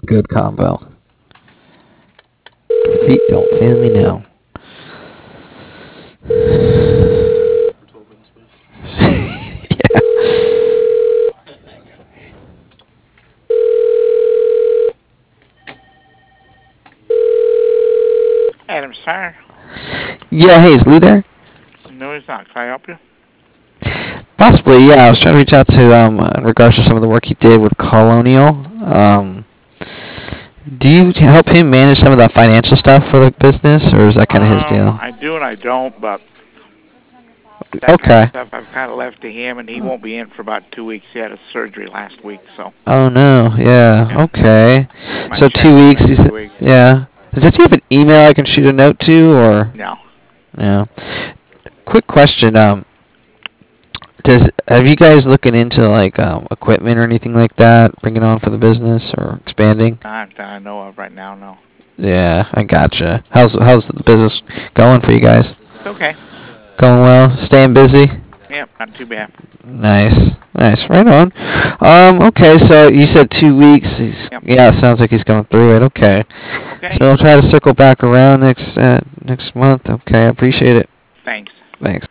good combo. Feet don't fail me now. Yeah. Adam Sire. Yeah, hey, is Lou there? No, he's not. Can I help you? Possibly, yeah. I was trying to reach out to in regards to some of the work he did with Colonial. Do you help him manage some of the financial stuff for the business, or is that kind of his deal? I do and I don't, but that kind of Okay. stuff I've kind of left to him, and he won't be in for about 2 weeks. He had a surgery last week, so Oh no, yeah, yeah, okay. might So check 2 with him weeks, in you said, 2 weeks. yeah. Does he have an email I can shoot a note to, or? No. Yeah. Quick question, have you guys looking into like equipment or anything like that, bringing on for the business or expanding? Not that I know of right now, no. Yeah, I gotcha. How's the business going for you guys? It's okay. Going well? Staying busy? Yep, not too bad. Nice, nice, right on. Okay, so you said 2 weeks. Yep. Yeah, sounds like he's going through it. Okay, Okay. so I'll try to circle back around next month. Okay, I appreciate it. Thanks. Thanks.